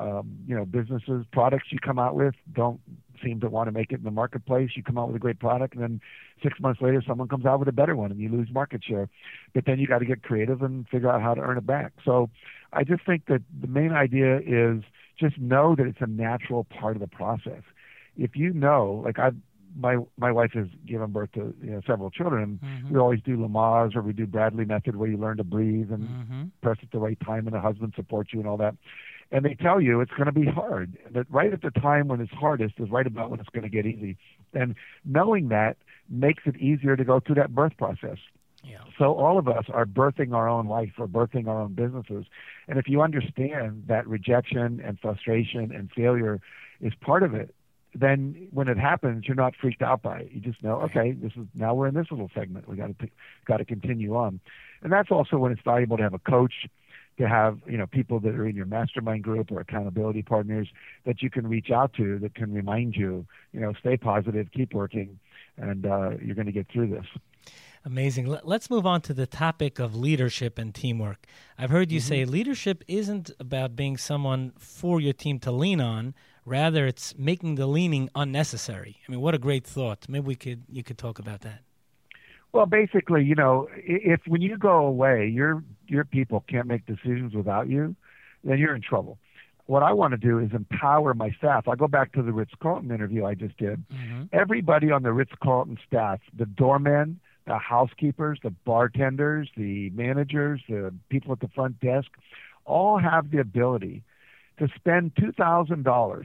Businesses, products you come out with don't seem to want to make it in the marketplace. You come out with a great product, and then 6 months later, someone comes out with a better one, and you lose market share. But then you got to get creative and figure out how to earn it back. So I just think that the main idea is just know that it's a natural part of the process. If you know, like my wife has given birth to several children. Mm-hmm. We always do Lamaze, or we do Bradley method, where you learn to breathe and press at the right time, and the husband supports you and all that. And they tell you it's going to be hard. That right at the time when it's hardest is right about when it's going to get easy. And knowing that makes it easier to go through that birth process. Yeah. So all of us are birthing our own life or birthing our own businesses. And if you understand that rejection and frustration and failure is part of it, then when it happens, you're not freaked out by it. You just know, okay, now we're in this little segment. We got to continue on. And that's also when it's valuable to have a coach, to have people that are in your mastermind group or accountability partners that you can reach out to, that can remind you, stay positive, keep working, and you're going to get through this. Amazing. Let's move on to the topic of leadership and teamwork. I've heard you say leadership isn't about being someone for your team to lean on. Rather, it's making the leaning unnecessary. I mean, what a great thought. Maybe you could talk about that. Well, basically, if when you go away, your people can't make decisions without you, then you're in trouble. What I want to do is empower my staff. I go back to the Ritz-Carlton interview I just did. Mm-hmm. Everybody on the Ritz-Carlton staff, the doormen, the housekeepers, the bartenders, the managers, the people at the front desk, all have the ability to spend $2,000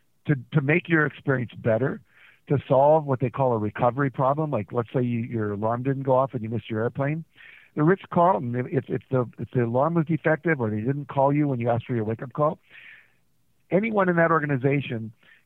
to make your experience better, to solve what they call a recovery problem. Like, let's say your alarm didn't go off and you missed your airplane. The Ritz-Carlton, if the alarm was defective or they didn't call you when you asked for your wake-up call, anyone in that organization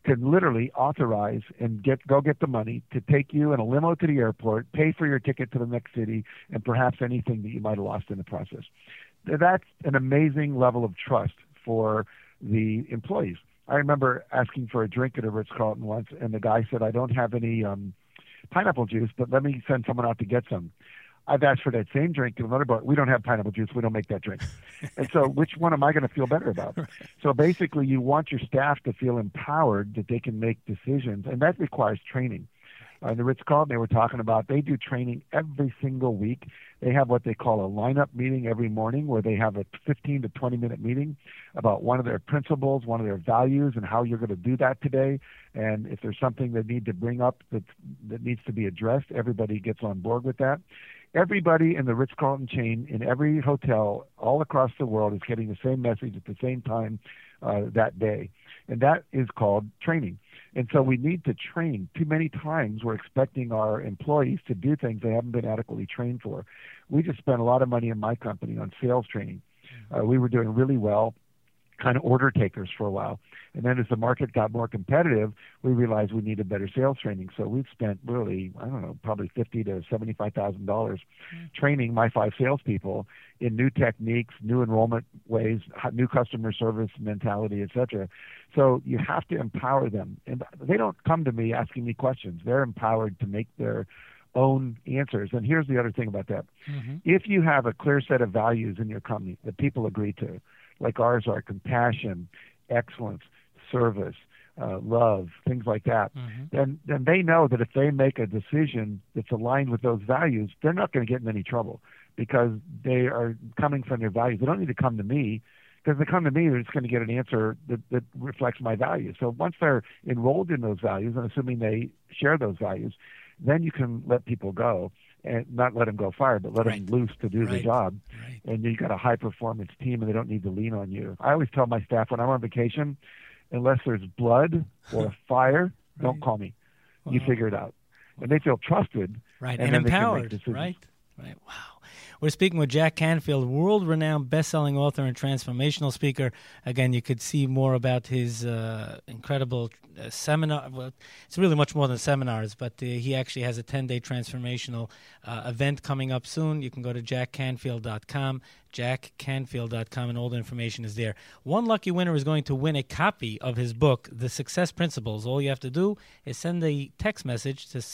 can literally authorize and go get the money to take you in a limo to the airport, pay for your ticket to the next city, and perhaps anything that you might have lost in the process. That's an amazing level of trust for the employees. I remember asking for a drink at a Ritz-Carlton once, and the guy said, I don't have any pineapple juice, but let me send someone out to get some. I've asked for that same drink at another bar. We don't have pineapple juice. We don't make that drink. And so which one am I going to feel better about? So basically, you want your staff to feel empowered that they can make decisions, and that requires training. In the Ritz-Carlton, they were talking about they do training every single week. They have what they call a lineup meeting every morning where they have a 15 to 20-minute meeting about one of their principles, one of their values, and how you're going to do that today. And if there's something they need to bring up that needs to be addressed, everybody gets on board with that. Everybody in the Ritz-Carlton chain in every hotel all across the world is getting the same message at the same time that day. And that is called training. And so we need to train. Too many times we're expecting our employees to do things they haven't been adequately trained for. We just spent a lot of money in my company on sales training. We were doing really well, kind of order takers for a while. And then as the market got more competitive, we realized we needed better sales training. So we've spent really, probably $50,000 to $75,000 training my 5 salespeople in new techniques, new enrollment ways, new customer service mentality, etc. So you have to empower them. And they don't come to me asking me questions. They're empowered to make their own answers. And here's the other thing about that. If you have a clear set of values in your company that people agree to, like ours are compassion, excellence, service, love, things like that, then they know that if they make a decision that's aligned with those values, they're not going to get in any trouble because they are coming from their values. They don't need to come to me because if they come to me, they're just going to get an answer that reflects my values. So once they're enrolled in those values, and assuming they share those values, then you can let people go. And not let them go fired, but let them loose to do the job. And you got a high-performance team, and they don't need to lean on you. I always tell my staff when I'm on vacation, unless there's blood or a fire, don't call me. You figure it out. And they feel trusted. And then empowered. They can make decisions. Right. Wow. We're speaking with Jack Canfield, world-renowned best-selling author and transformational speaker. Again, you could see more about his incredible seminar. Well, it's really much more than seminars, but he actually has a 10-day transformational event coming up soon. You can go to jackcanfield.com, jackcanfield.com, and all the information is there. One lucky winner is going to win a copy of his book, The Success Principles. All you have to do is send a text message to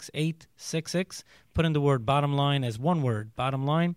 66866. Put in the word bottom line as one word, bottom line,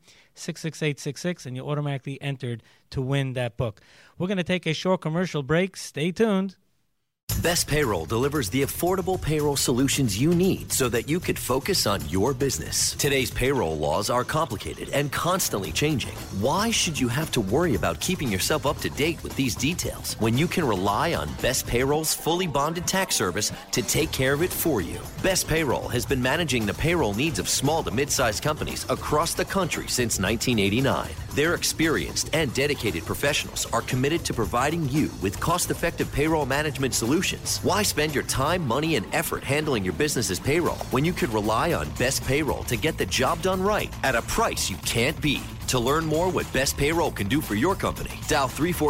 66866, and you're automatically entered to win that book. We're going to take a short commercial break. Stay tuned. Best Payroll delivers the affordable payroll solutions you need so that you could focus on your business. Today's payroll laws are complicated and constantly changing. Why should you have to worry about keeping yourself up to date with these details when you can rely on Best Payroll's fully bonded tax service to take care of it for you? Best Payroll has been managing the payroll needs of small to mid-sized companies across the country since 1989. Their experienced and dedicated professionals are committed to providing you with cost-effective payroll management solutions. Why spend your time, money, and effort handling your business's payroll when you could rely on Best Payroll to get the job done right at a price you can't beat? To learn more what Best Payroll can do for your company, dial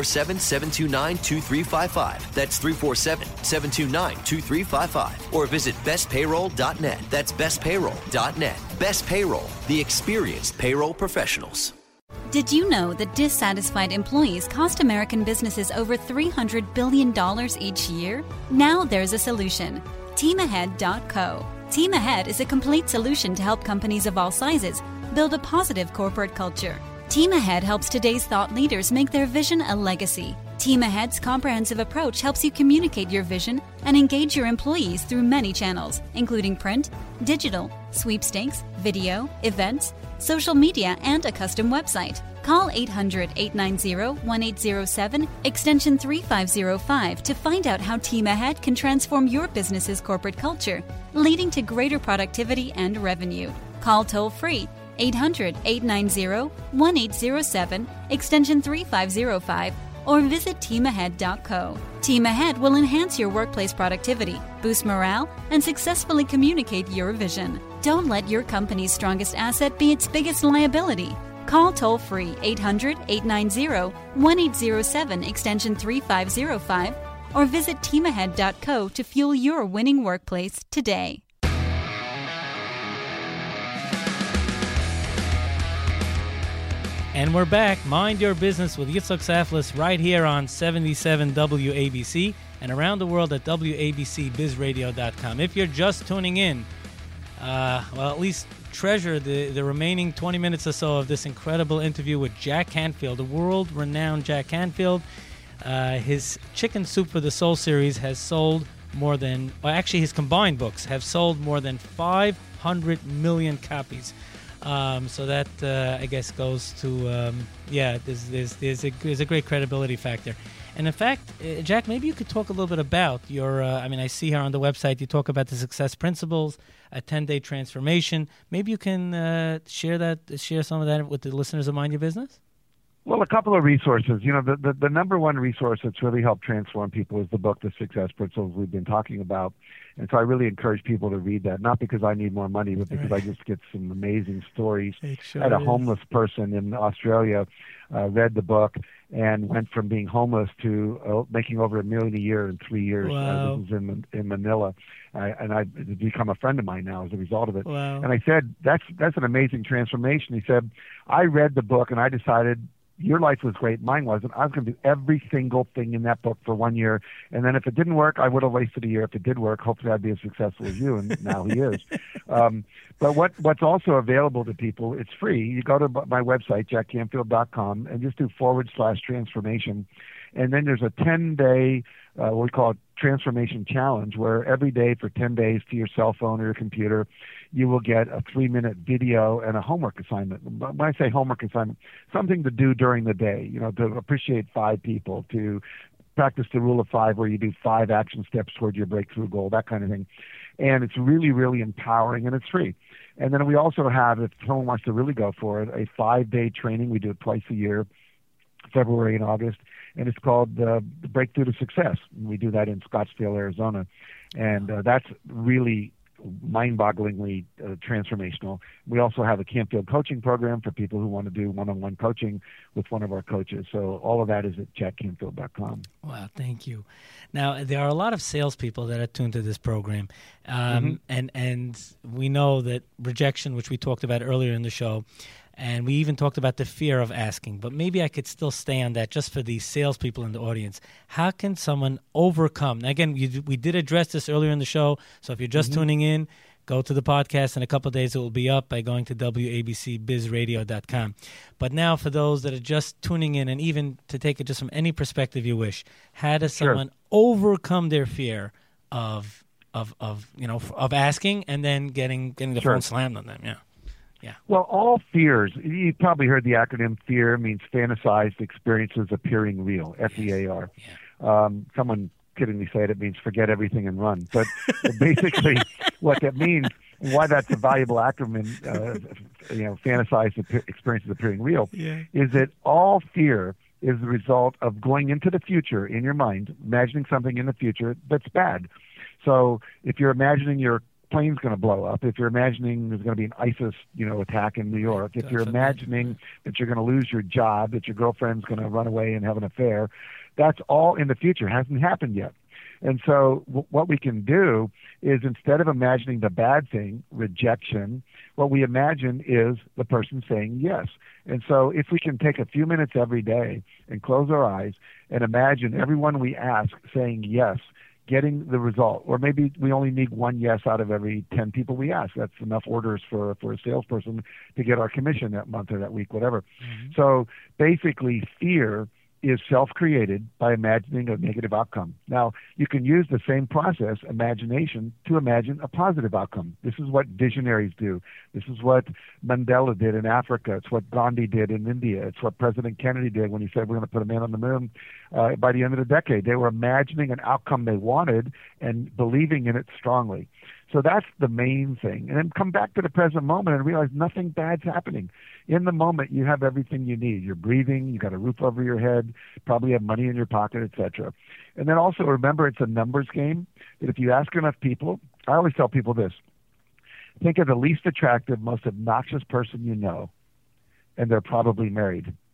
347-729-2355. That's 347-729-2355. Or visit bestpayroll.net. That's bestpayroll.net. Best Payroll, the experienced payroll professionals. Did you know that dissatisfied employees cost American businesses over $300 billion each year? Now there's a solution. TeamAhead.co. Team Ahead is a complete solution to help companies of all sizes build a positive corporate culture. Team Ahead helps today's thought leaders make their vision a legacy. Team Ahead's comprehensive approach helps you communicate your vision and engage your employees through many channels, including print, digital, sweepstakes, video, events, social media, and a custom website. Call 800-890-1807, extension 3505 to find out how Team Ahead can transform your business's corporate culture, leading to greater productivity and revenue. Call toll-free 800-890-1807, extension 3505, or visit teamahead.co. Team Ahead will enhance your workplace productivity, boost morale, and successfully communicate your vision. Don't let your company's strongest asset be its biggest liability. Call toll-free 800-890-1807, extension 3505, or visit teamahead.co to fuel your winning workplace today. And we're back. Mind Your Business with Yitzhak Saflis right here on 77 WABC and around the world at WABCBizRadio.com. If you're just tuning in, well, at least treasure the remaining 20 minutes or so of this incredible interview with Jack Canfield, the world-renowned Jack Canfield. His Chicken Soup for the Soul series has sold more than, well, actually his combined books have sold more than 500 million copies. So that, I guess, goes to, there's a great credibility factor. And in fact, Jack, maybe you could talk a little bit about your, I see here on the website you talk about the success principles, a 10-day transformation. Maybe you can share some of that with the listeners of Mind Your Business? Well, a couple of resources. You know, the number one resource that's really helped transform people is the book, The Success Principles, we've been talking about. And so I really encourage people to read that, not because I need more money, but because I just get some amazing stories. I had a homeless person in Australia read the book and went from being homeless to making over $1 million a year in 3 years. Wow. This was in Manila. And I've become a friend of mine now as a result of it. Wow. And I said, that's an amazing transformation. He said, I read the book and I decided, your life was great, mine wasn't. I was going to do every single thing in that book for 1 year. And then if it didn't work, I would have wasted a year. If it did work, hopefully I'd be as successful as you, and now he is. But what's also available to people, it's free. You go to my website, jackcanfield.com, and just do /transformation. And then there's a 10-day, what we call a transformation challenge, where every day for 10 days to your cell phone or your computer, you will get a 3-minute video and a homework assignment. When I say homework assignment, something to do during the day, you know, to appreciate 5 people, to practice the rule of 5 where you do 5 action steps toward your breakthrough goal, that kind of thing. And it's really, really empowering, and it's free. And then we also have, if someone wants to really go for it, a 5-day training. We do it twice a year, February and August, and it's called the Breakthrough to Success. And we do that in Scottsdale, Arizona, and that's really mind-bogglingly transformational. We also have a Canfield coaching program for people who want to do one-on-one coaching with one of our coaches. So all of that is at jackcanfield.com. Wow, thank you. Now, there are a lot of salespeople that are tuned to this program, and we know that rejection, which we talked about earlier in the show, and we even talked about the fear of asking, but maybe I could still stay on that just for the salespeople in the audience. How can someone overcome? Now, again, we did address this earlier in the show, so if you're just tuning in, go to the podcast. In a couple of days, it will be up by going to WABCBizRadio.com. But now, for those that are just tuning in, and even to take it just from any perspective you wish, how does someone overcome their fear of asking and then getting the phone slammed on them? Yeah. Well, all fears, you probably heard the acronym FEAR, means fantasized experiences appearing real, FEAR. Yeah. Someone kiddingly said it means forget everything and run. But basically what that means, why that's a valuable acronym, fantasized experiences appearing real, is that all fear is the result of going into the future in your mind, imagining something in the future that's bad. So if you're imagining your plane's going to blow up, if you're imagining there's going to be an ISIS, attack in New York, if you're imagining that you're going to lose your job, that your girlfriend's going to run away and have an affair, that's all in the future. It hasn't happened yet. And so what we can do is, instead of imagining the bad thing, rejection, what we imagine is the person saying yes. And so if we can take a few minutes every day and close our eyes and imagine everyone we ask saying yes, getting the result, or maybe we only need 1 yes out of every 10 people we ask. That's enough orders for a salesperson to get our commission that month or that week, whatever. So basically, fear is self-created by imagining a negative outcome. Now, you can use the same process, imagination, to imagine a positive outcome. This is what visionaries do. This is what Mandela did in Africa. It's what Gandhi did in India. It's what President Kennedy did when he said we're going to put a man on the moon by the end of the decade. They were imagining an outcome they wanted and believing in it strongly. So that's the main thing. And then come back to the present moment and realize nothing bad's happening. In the moment, you have everything you need. You're breathing, you got a roof over your head, probably have money in your pocket, etc. And then also remember, it's a numbers game, that if you ask enough people, I always tell people this, think of the least attractive, most obnoxious person you know, and they're probably married.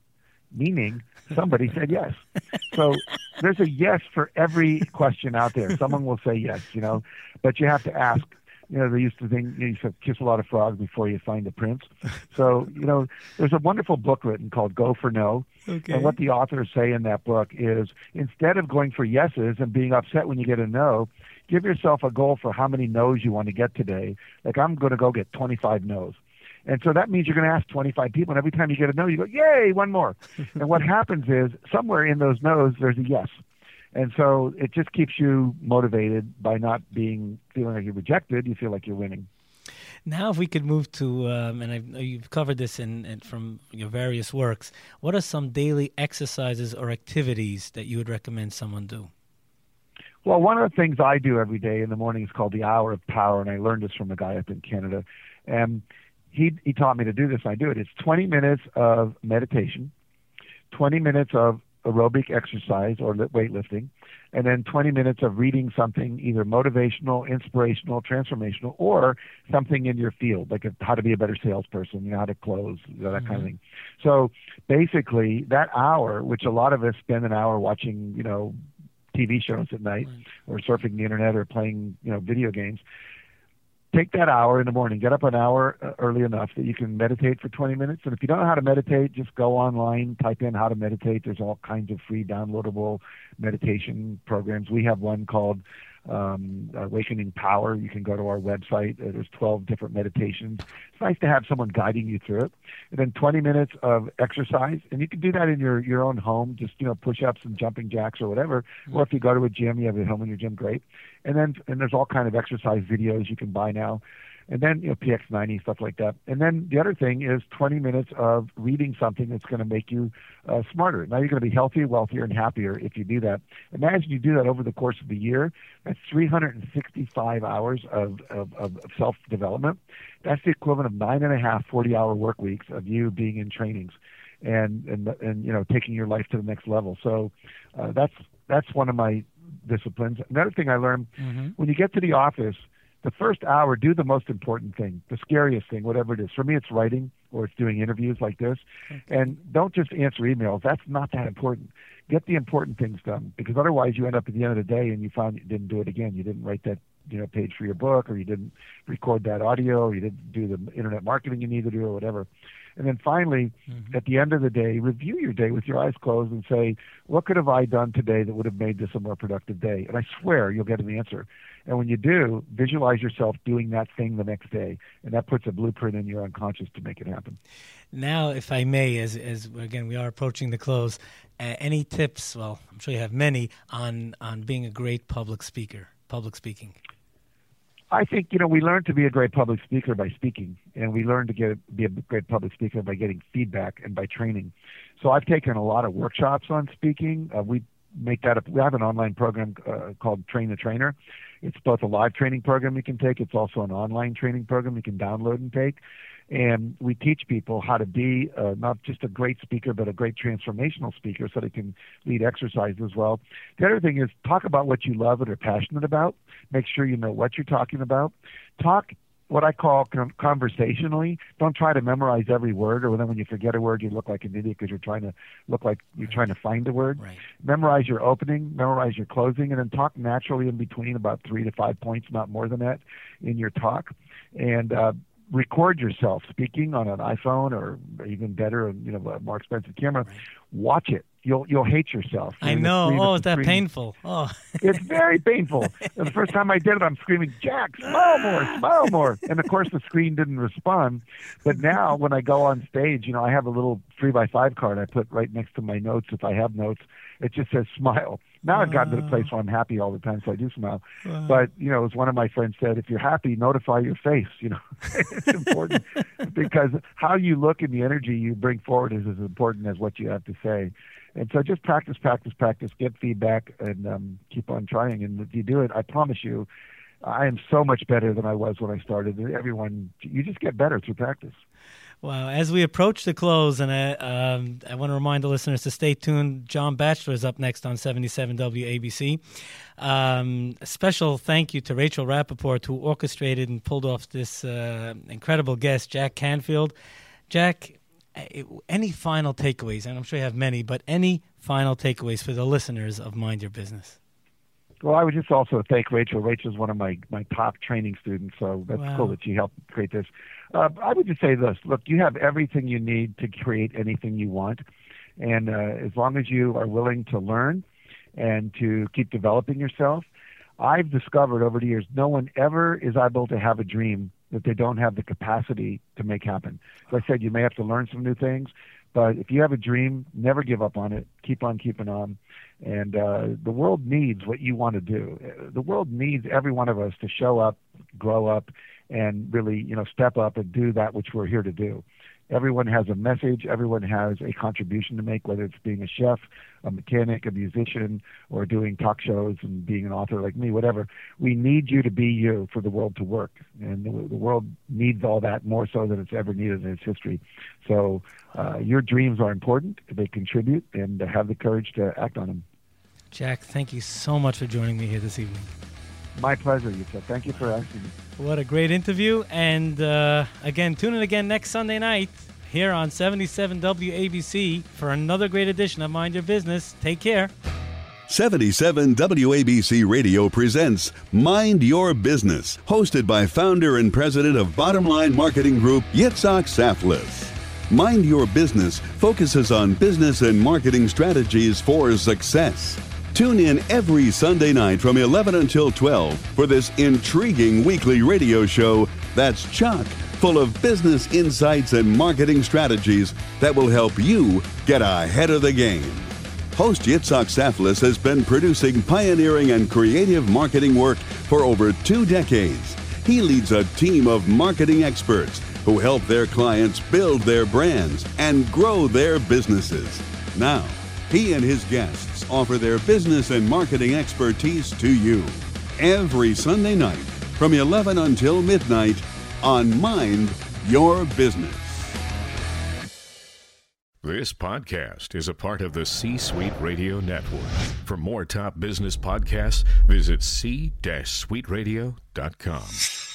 meaning somebody said yes. So there's a yes for every question out there. Someone will say yes, but you have to ask. They used to think you used to kiss a lot of frogs before you find the prince. So, there's a wonderful book written called Go for No. Okay. And what the authors say in that book is instead of going for yeses and being upset when you get a no, give yourself a goal for how many no's you want to get today. Like, I'm going to go get 25 no's. And so that means you're going to ask 25 people, and every time you get a no, you go, yay, one more. And what happens is somewhere in those no's, there's a yes. And so it just keeps you motivated by not feeling like you're rejected. You feel like you're winning. Now, if we could move to, and you've covered this from your various works, what are some daily exercises or activities that you would recommend someone do? Well, one of the things I do every day in the morning is called the Hour of Power, and I learned this from a guy up in Canada. And he taught me to do this, and I do it. It's 20 minutes of meditation, 20 minutes of aerobic exercise or weightlifting, and then 20 minutes of reading something either motivational, inspirational, transformational, or something in your field, like how to be a better salesperson, how to close, that kind of thing. So basically that hour, which a lot of us spend an hour watching, TV shows at night or surfing the internet or playing, video games, take that hour in the morning, get up an hour early enough that you can meditate for 20 minutes. And if you don't know how to meditate, just go online, type in how to meditate. There's all kinds of free downloadable meditation programs. We have one called Awakening Power. You can go to our website. There's 12 different meditations. It's nice to have someone guiding you through it. And then 20 minutes of exercise. And you can do that in your own home, just, push-ups and jumping jacks or whatever. Or if you go to a gym, you have it at home in your gym, great. And there's all kind of exercise videos you can buy now. And then, PX90, stuff like that. And then the other thing is 20 minutes of reading something that's going to make you smarter. Now you're going to be healthier, wealthier, and happier if you do that. Imagine you do that over the course of the year. That's 365 hours of self-development. That's the equivalent of 9.5 40-hour work weeks of you being in trainings and taking your life to the next level. So that's one of my disciplines. Another thing I learned, when you get to the office, the first hour, do the most important thing, the scariest thing, whatever it is. For me, it's writing or it's doing interviews like this. Okay. And don't just answer emails. That's not that important. Get the important things done, because otherwise you end up at the end of the day and you found you didn't do it again. You didn't write that page for your book, or you didn't record that audio, or you didn't do the internet marketing you need to do, or whatever. And then finally, at the end of the day, review your day with your eyes closed and say, what could have I done today that would have made this a more productive day? And I swear you'll get an answer. And when you do, visualize yourself doing that thing the next day. And that puts a blueprint in your unconscious to make it happen. Now, if I may, as again, we are approaching the close, any tips, well, I'm sure you have many, on being a great public speaking? I think, we learn to be a great public speaker by speaking, and we learn to be a great public speaker by getting feedback and by training. So I've taken a lot of workshops on speaking. We make that up. We have an online program called Train the Trainer. It's both a live training program you can take. It's also an online training program you can download and take. And we teach people how to be not just a great speaker, but a great transformational speaker, so they can lead exercises as well. The other thing is talk about what you love and are passionate about. Make sure you know what you're talking about. Talk what I call conversationally. Don't try to memorize every word, or then when you forget a word, you look like an idiot because you're trying to look like you're trying to find a word. Right. Memorize your opening, memorize your closing, and then talk naturally in between, about 3 to 5 points, not more than that, in your talk. And record yourself speaking on an iPhone, or even better, a more expensive camera. Right. Watch it. You'll hate yourself. I know. Oh, is that painful? Oh, it's very painful. And the first time I did it, I'm screaming, "Jack, smile more!" And of course, the screen didn't respond. But now, when I go on stage, I have a little 3x5 card I put right next to my notes. If I have notes, it just says "smile." Now I've gotten to the place where I'm happy all the time, so I do smile. But as one of my friends said, if you're happy, notify your face. It's important, because how you look and the energy you bring forward is as important as what you have to say. And so just practice, get feedback, and keep on trying. And if you do it, I promise you, I am so much better than I was when I started. You just get better through practice. Well, as we approach the close, and I want to remind the listeners to stay tuned. John Batchelor is up next on 77 WABC. A special thank you to Rachel Rappaport, who orchestrated and pulled off this incredible guest, Jack Canfield. Jack, any final takeaways, and I'm sure you have many, but any final takeaways for the listeners of Mind Your Business? Well, I would just also thank Rachel. Rachel's one of my top training students, so that's Wow. cool that she helped create this. I would just say this. Look, you have everything you need to create anything you want, and as long as you are willing to learn and to keep developing yourself, I've discovered over the years no one ever is able to have a dream that they don't have the capacity to make happen. As I said, you may have to learn some new things, but if you have a dream, never give up on it. Keep on keeping on. And the world needs what you want to do. The world needs every one of us to show up, grow up, and really, step up and do that which we're here to do. Everyone has a message. Everyone has a contribution to make, whether it's being a chef, a mechanic, a musician, or doing talk shows and being an author like me, whatever. We need you to be you for the world to work. And the world needs all that more so than it's ever needed in its history. So your dreams are important. They contribute, and have the courage to act on them. Jack, thank you so much for joining me here this evening. My pleasure, Yitzhak. Thank you for asking me. What a great interview. And again, tune in again next Sunday night here on 77 WABC for another great edition of Mind Your Business. Take care. 77 WABC Radio presents Mind Your Business, hosted by founder and president of Bottom Line Marketing Group, Yitzhak Saftlis. Mind Your Business focuses on business and marketing strategies for success. Tune in every Sunday night from 11 until 12 for this intriguing weekly radio show that's chock full of business insights and marketing strategies that will help you get ahead of the game. Host Yitzhak Saftlis has been producing pioneering and creative marketing work for over 2 decades. He leads a team of marketing experts who help their clients build their brands and grow their businesses. Now, he and his guests offer their business and marketing expertise to you every Sunday night from 11 until midnight on Mind Your Business. This podcast is a part of the C-Suite Radio Network. For more top business podcasts, visit c-suiteradio.com.